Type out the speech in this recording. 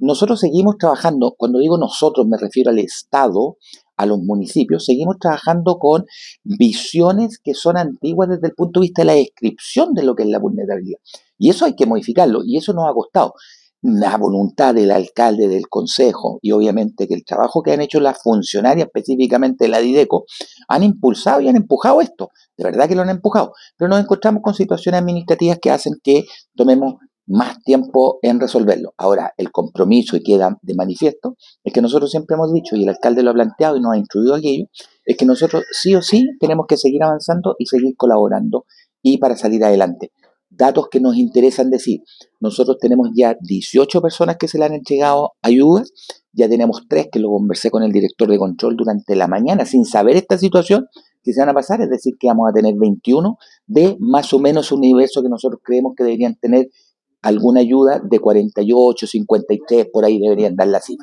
nosotros seguimos trabajando, cuando digo nosotros me refiero al Estado, a los municipios, seguimos trabajando con visiones que son antiguas desde el punto de vista de la descripción de lo que es la vulnerabilidad. Y eso hay que modificarlo, y eso nos ha costado. La voluntad del alcalde, del consejo, y obviamente que el trabajo que han hecho las funcionarias, específicamente la Dideco, han impulsado y han empujado esto. De verdad que lo han empujado. Pero nos encontramos con situaciones administrativas que hacen que tomemos más tiempo en resolverlo. Ahora, el compromiso, y queda de manifiesto, es que nosotros siempre hemos dicho, y el alcalde lo ha planteado y nos ha instruido aquello, es que nosotros sí o sí tenemos que seguir avanzando y seguir colaborando y para salir adelante. Datos que nos interesan decir, nosotros tenemos ya 18 personas que se le han entregado ayudas, ya tenemos 3 que lo conversé con el director de control durante la mañana, sin saber esta situación, que se van a pasar, es decir, que vamos a tener 21 de más o menos un universo que nosotros creemos que deberían tener alguna ayuda de 48, 53, por ahí deberían dar la cifra.